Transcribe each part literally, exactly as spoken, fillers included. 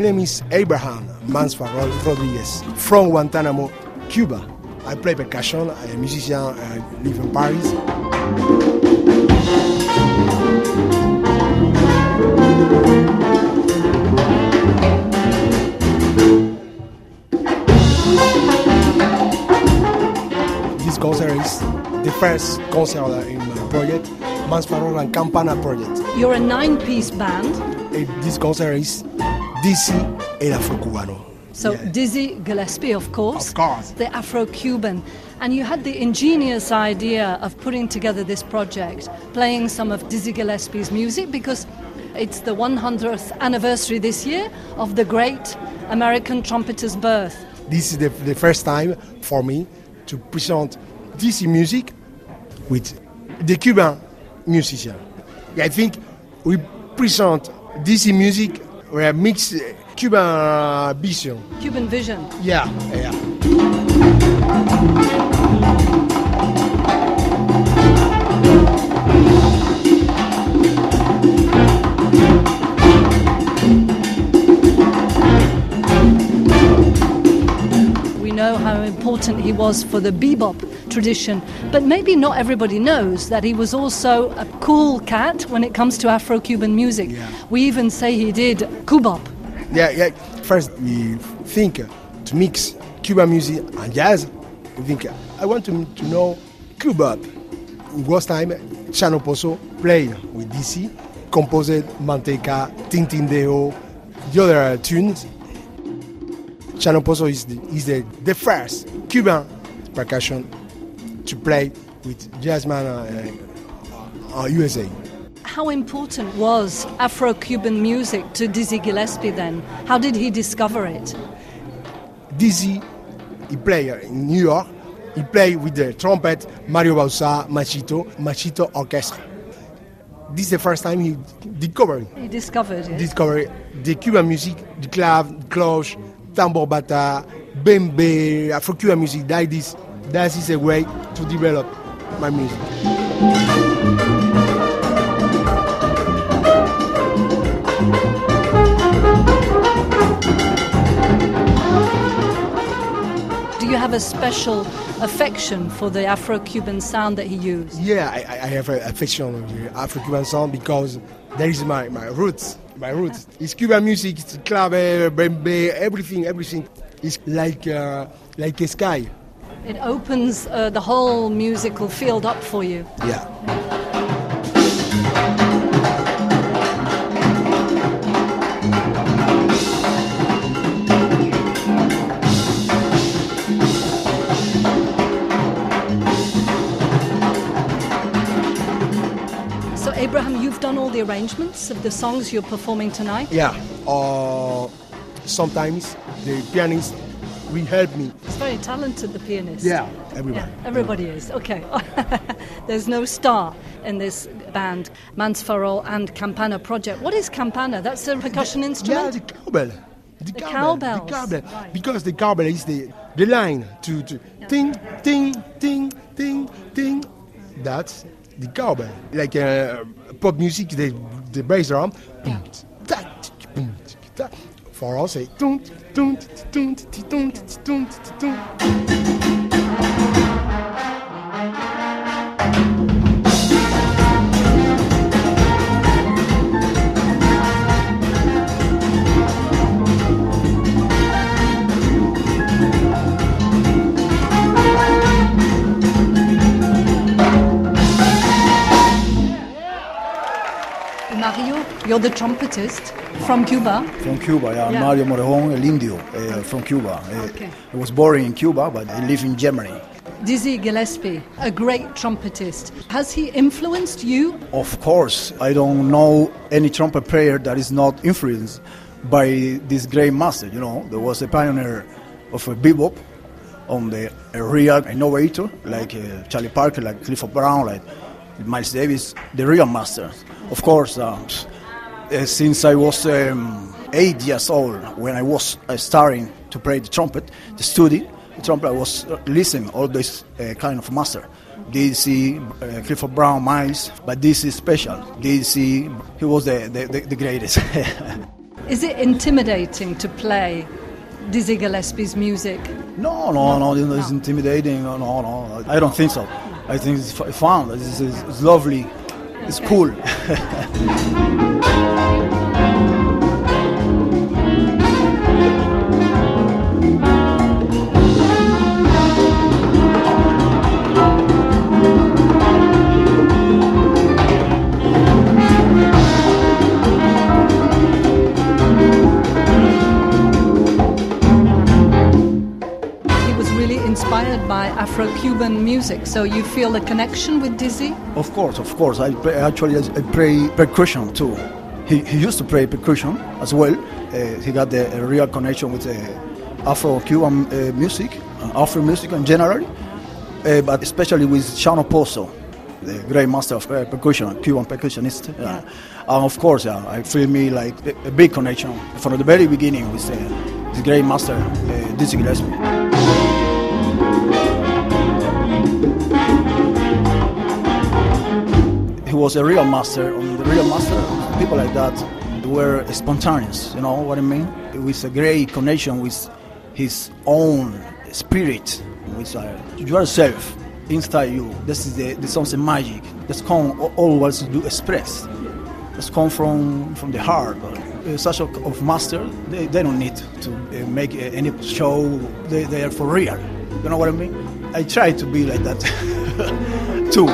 name is Abraham Mansfarol Rodriguez from Guantanamo, Cuba. I play percussion, I'm a musician, I live in Paris. This concert is the first concert in my project, Mansfarol and Campana project. You're a nine-piece band. And this concert is Dizzy El Afro-Cubano. So yeah. Dizzy Gillespie, of course, Of course. the Afro-Cuban. And you had the ingenious idea of putting together this project, playing some of Dizzy Gillespie's music, because it's the one hundredth anniversary this year of the great American trumpeter's birth. This is the, the first time for me to present Dizzy music with the Cuban musician. I think we present Dizzy music where mix Cuban vision. Cuban vision. Yeah, yeah. We know how important he was for the bebop tradition, but maybe not everybody knows that he was also a cool cat when it comes to Afro-Cuban music. Yeah. We even say he did cubop. Yeah, yeah. First, we think to mix Cuban music and jazz. We think I want to, to know Cuba. In was time, Chano Pozo played with Dizzy, composed Manteca, Tintindeo, the other tunes. Chano Pozo is the, is the, the first Cuban percussion to play with jazzman uh, uh, U S A. How important was Afro-Cuban music to Dizzy Gillespie then? How did he discover it? Dizzy, he played in New York. He played with the trumpet Mario Bauzá, Machito, Machito Orchestra. This is the first time he discovered. He discovered it. Discovered the Cuban music, the clav, cloche, tambor bata, bembe, Afro-Cuban music like this. That is a way to develop my music. Do you have a special affection for the Afro-Cuban sound that he used? Yeah, I, I have an affection of the Afro-Cuban sound because that is my, my roots. My roots. It's Cuban music, it's clave, bembe, everything, everything. It's like uh, like a sky. It opens uh, the whole musical field up for you. Yeah. So Abraham, you've done all the arrangements of the songs you're performing tonight? Yeah. Uh, sometimes the pianist will help me. He's very talented, the pianist. Yeah, everybody. Yeah, everybody is. Okay. There's no star in this band, Mansfarol and Campana project. What is Campana? That's a percussion Yeah, instrument? the cowbell. The, The cowbell. cowbells. The cowbell. Right. Because the cowbell is the, the line to, to ting, ting, ting, ting, ting. That's the cowbell. Like uh, pop music, the, the bass drum. Yeah. For us, say. Tum, tum, tum, tum, tum, tum. Mario, you're the trumpetist from Cuba. From Cuba, yeah. Yeah. Mario Morejon, El Indio, uh, from Cuba. Uh, Okay. I was born in Cuba, but I live in Germany. Dizzy Gillespie, a great trumpetist. Has he influenced you? Of course, I don't know any trumpet player that is not influenced by this great master. You know, there was a pioneer of a bebop on the a real innovator, like uh, Charlie Parker, like Clifford Brown, like Miles Davis, the real masters. Of course, uh, uh, since I was um, eight years old, when I was uh, starting to play the trumpet, the study, the trumpet, I was uh, listening all this uh, kind of master. Dizzy, uh, Clifford Brown, Miles, but this is special. Dizzy, he was the, the, the, the greatest. Is it intimidating to play Dizzy Gillespie's music? No, no, no, no, it's intimidating. No, no, no, I don't think so. I think it's f- fun. It's, it's, it's lovely. It's cool. Inspired by Afro-Cuban music, so you feel a connection with Dizzy? Of course, of course. I play, actually I play percussion too. He, he used to play percussion as well. Uh, he got the, a real connection with uh, Afro-Cuban uh, music, uh, Afro music in general, uh, but especially with Chano Pozo, the great master of uh, percussion, Cuban percussionist. Uh, yeah. And of course, yeah, I feel me like a, a big connection from the very beginning with uh, this great master, uh, Dizzy Gillespie. He was a real master. And the real master, people like that, they were spontaneous, you know what I mean? With a great connection with his own spirit, with uh, yourself inside you. This is the, the something magic that's come always to express. That's come from, from the heart. Uh, such a of master, they, they don't need to uh, make uh, any show. They, they are for real. You know what I mean? I try to be like that too.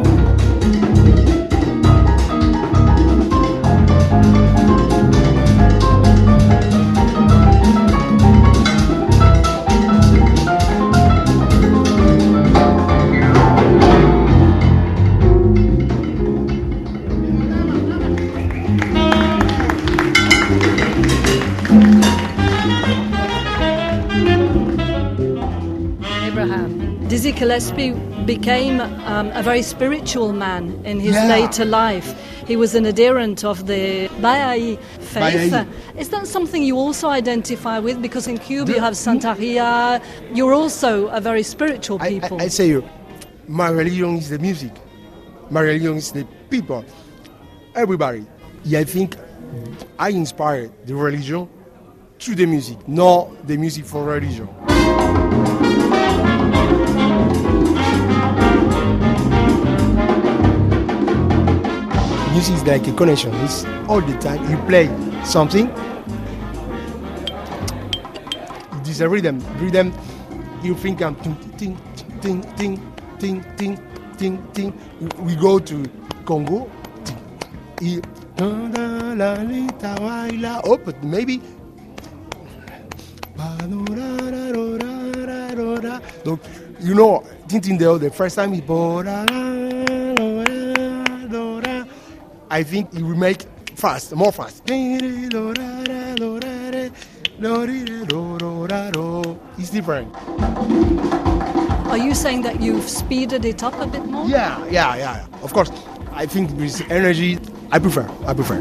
Dizzy Gillespie became um, a very spiritual man in his yeah. later life. He was an adherent of the Baha'i faith. Baha'i. Is that something you also identify with? Because in Cuba you have Santeria. You're also a very spiritual people. I, I, I say you, my religion is the music. My religion is the people. Everybody. Yeah, I think I inspired the religion through the music, not the music for religion. Music is like a connection. It's all the time. You play something, it is a rhythm. Rhythm, you think I'm ting, ting, ting, ting, ting, ting, ting, ting. We go to Congo. Oh, but maybe. You know, Tintin the first time he I think it will make fast, more fast. It's different. Are you saying that you've speeded it up a bit more? Yeah, yeah, yeah. Of course. I think with energy, I prefer. I prefer.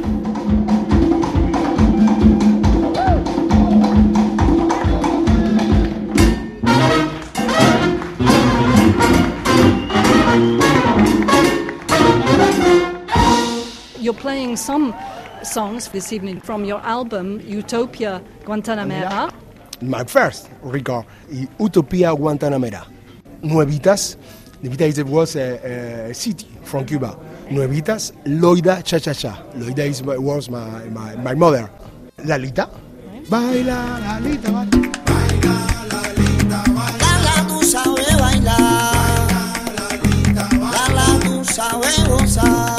You're playing some songs this evening from your album Utopia Guantanamera. My first record, Utopia Guantanamera. Nuevitas, Nuevitas was a, a city from Cuba. Nuevitas, Loida Cha Cha Cha. Loida is, was my, my, my mother. Lalita. Baila, Lalita, baila. Baila, Lalita, baila. Lala, tú sabes bailar. Lalita, baila. Lala, tú sabes gozar.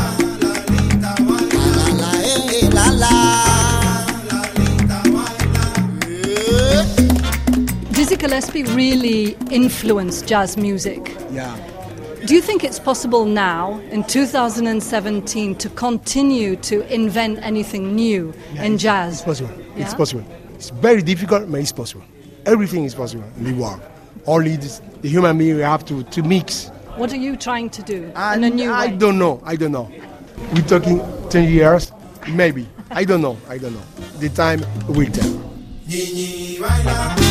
Dizzy Gillespie really influenced jazz music. Yeah. Do you think it's possible now, in two thousand seventeen, to continue to invent anything new yeah, in it's, jazz? It's possible. Yeah? It's possible. It's very difficult, but it's possible. Everything is possible in the world. Only this, the human being we have to, to mix. What are you trying to do I, in a new I way? don't know. I don't know. We're talking ten years, maybe. I don't know. I don't know. The time will tell.